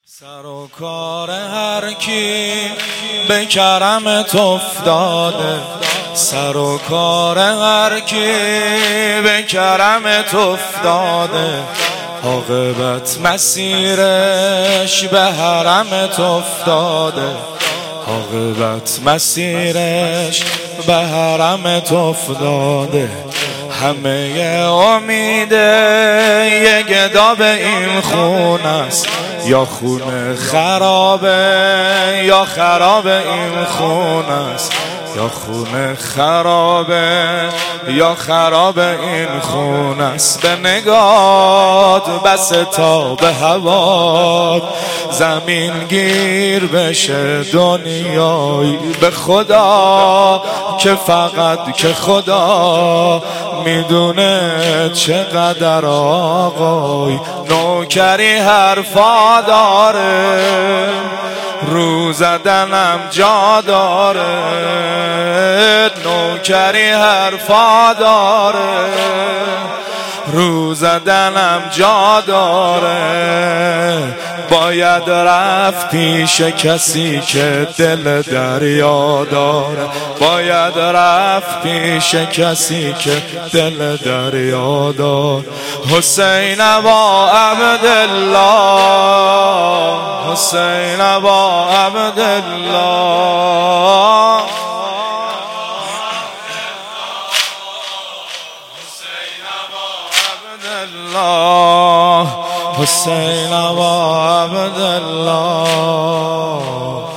سر و کار هر کی به کرمت افتاده، سر و کار هر کی به کرمت افتاده، عاقبت مسیرش به حرمت افتاده، عاقبت مسیرش به حرمت افتاده. همه امید یه گدا به این خون است، یا خون خرابه یا خراب این خون است، یا خون خرابه یا خراب این خون است. به نگات بس تا به هوا زمین گیر بشه دنیایی، به خدا که فقط که خدا میدونه چقدر آقای نوکری حرفا داره، رو زدنم جا داره، نوکری حرفا داره، رو زدنم جا داره. باید رفت پیش کسی که دل دریا داره، باید رفت پیش کسی که دل دریا داره. حسین ابا عبدالله، حسین ابا عبدالله، حسین ابا عبدالله.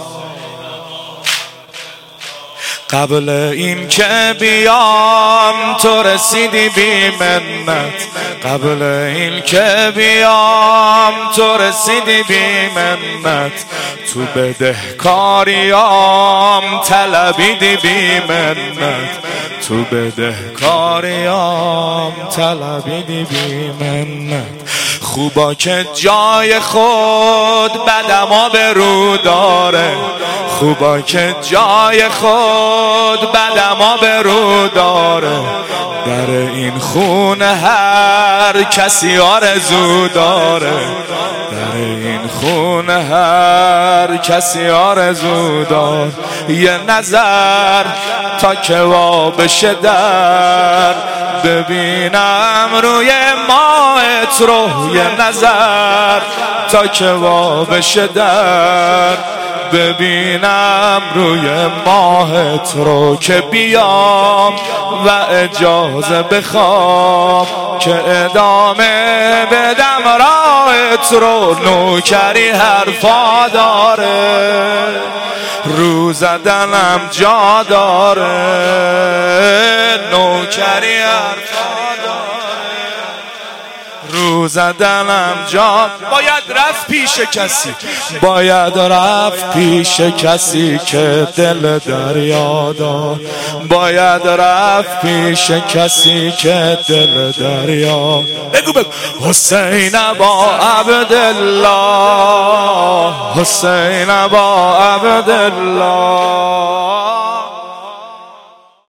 قبل این که بیام تو رسیدی بی منت، قبل این که بیام تو رسیدی بی منت، تو بدهکاریام طلبیدی بی منت، تو بدهکاریام طلبیدی بی منت. خوبا که جای خود بدما به رو داره، خوبا که جای خود بدما به رو داره، در این خون هر کسی آرزو داره، در این خون هر کسی آرزو داره. یه نظر تا که وا بشه در ببینم روی ماهت رو، یه نظر تا که وا بشه در ببینم روی ماهت رو، که بیام و اجازه بخوام که ادامه بدم راهت رو. نوکری حرفا داره، رو زدنم جا داره، نوکری حرفا داره، رو زدنم جا. باید رفت پیش کسی، باید رفت پیش کسی که دل دریا داره، باید رفت پیش کسی که دل دریا. بگو بگو حسین ابا عبدالله، حسین ابا عبدالله.